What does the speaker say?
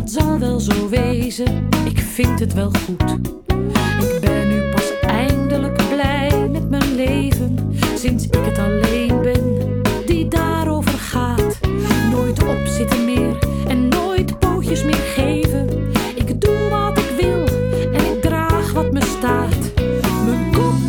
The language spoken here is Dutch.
dat zal wel zo wezen. Ik vind het wel goed. Ik ben nu